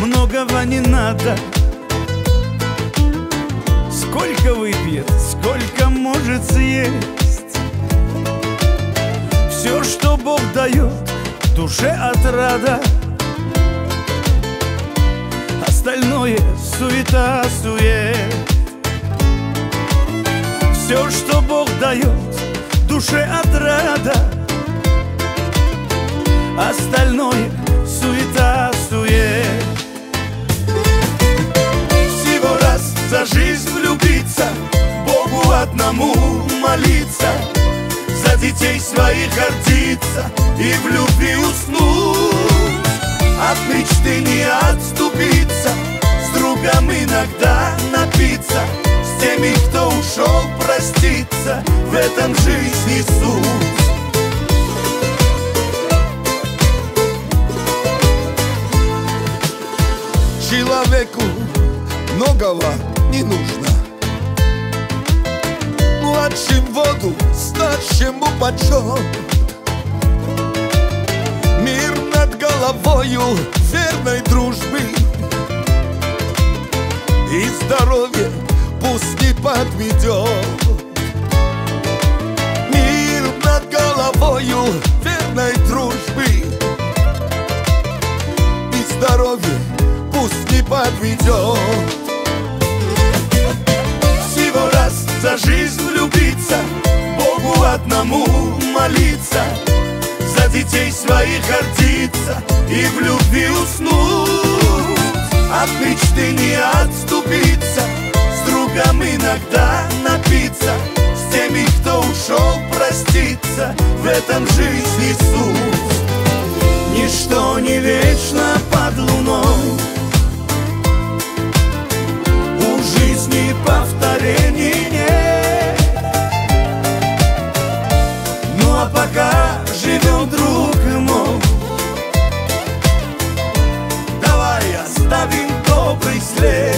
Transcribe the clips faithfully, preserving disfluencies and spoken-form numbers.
многого не надо. Сколько выпьет, сколько может съесть. Все, что Бог дает, душе отрада. Остальное суета, сует. Все, что Бог дает, душе отрада. Остальное суета, сует. Всего раз за жизнь влюбиться, Богу одному молиться, за детей своих гордиться и в любви уснуть. От мечты не отступиться, с другом иногда напиться, с теми, кто ушел, проститься. В этом жизни суть. Человеку многого не нужно. Младшим воду, старшему почет. Мир над головою верной дружбы. И здоровье пусть не подведет. Мир над головою верной дружбы. И здоровье пусть не подведет. Всего раз за жизнь влюбиться, Богу одному молиться, за детей своих гордиться и в любви уснуть. От мечты не отступиться, с другом иногда напиться, с теми, кто ушел, проститься. В этом жизни суть. Ничто не вечно под луной, у жизни повторений нет. Ну а пока живем, друг мой, давай оставим добрый след.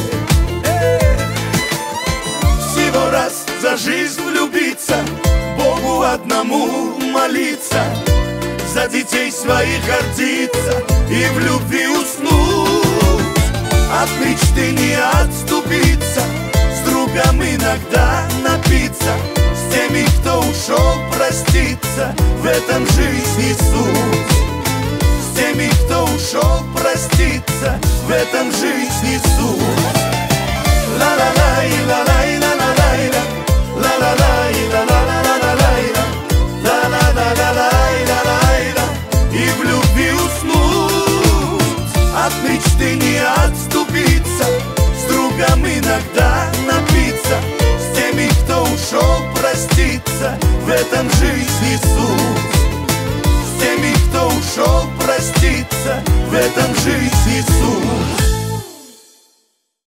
Всего раз за жизнь влюбиться, Богу одному молиться, за детей своих гордиться и в любви уснуть. От мечты не отступиться, с другом иногда напиться, с теми, кто ушел, проститься. В этом жизни суть. С теми, кто ушел, проститься. В этом жизни суть. Ла-ла-лай, ла-лай, ла-ла-лай, ла-ла-лай, ла-ла-ла-ла-лай, ла-ла-ла-ла-лай, ла-лай, и в любви уснуть. От мечты не отступиться, с другом иногда напиться, с теми, кто ушел, проститься. В этом жизни суть. С теми, кто ушел, проститься. В этом жизни суть.